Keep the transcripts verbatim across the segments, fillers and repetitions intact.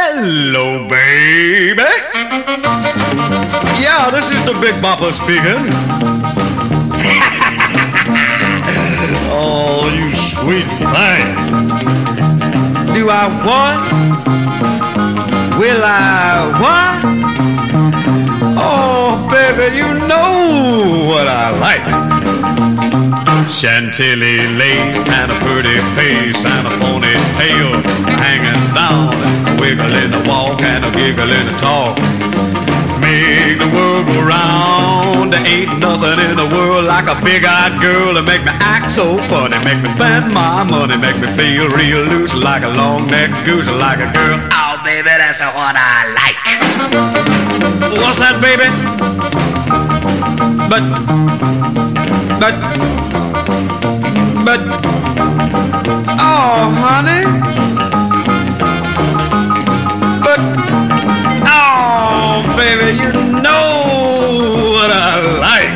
Hello, baby. Yeah, this is the Big Bopper speaking. Oh, you sweet thing. Do I want? Will I what? Oh, baby, you know what I like. Chantilly lace and a pretty face and a ponytail hanging down, wiggling the walk and a giggling the talk. Make the world go round. There ain't nothing in the world like a big-eyed girl to make me act so funny, make me spend my money, make me feel real loose like a long-necked goose, like a girl. Oh, baby, that's what I like. What's that, baby? But, but, but, oh, honey. But, oh, baby, you know what I like.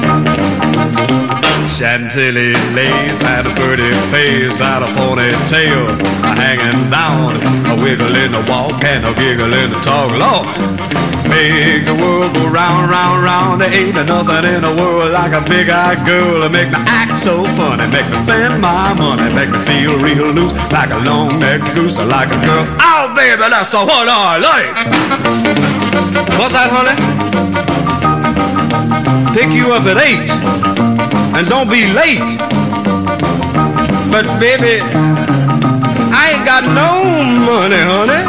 Chantilly lace had a pretty face, had a ponytail hanging down, a wiggle in the walk and a giggle in the talk. Lord, make the world go round, round, round. There ain't nothing in the world like a big-eyed girl to make me act so funny, make me spend my money, make me feel real loose like a long-necked goose, like a girl. Oh, baby, that's what I like. What's that, honey? Pick you up at eight, and don't be late. But, baby, I ain't got no money, honey.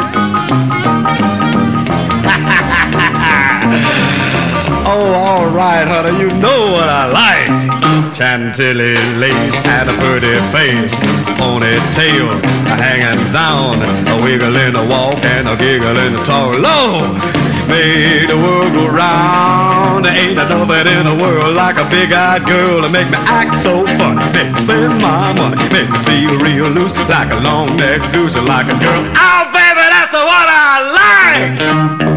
Oh, all right, honey, you know what I like. Chantilly lace and a pretty face, ponytail hanging down, a wiggle in the walk and a giggle in the talk. Lord, make the world go round. There ain't nothing in the world like a big-eyed girl to make me act so funny, make me spend my money, make me feel real loose like a long-necked goose, like a girl. Oh, baby, that's what I like.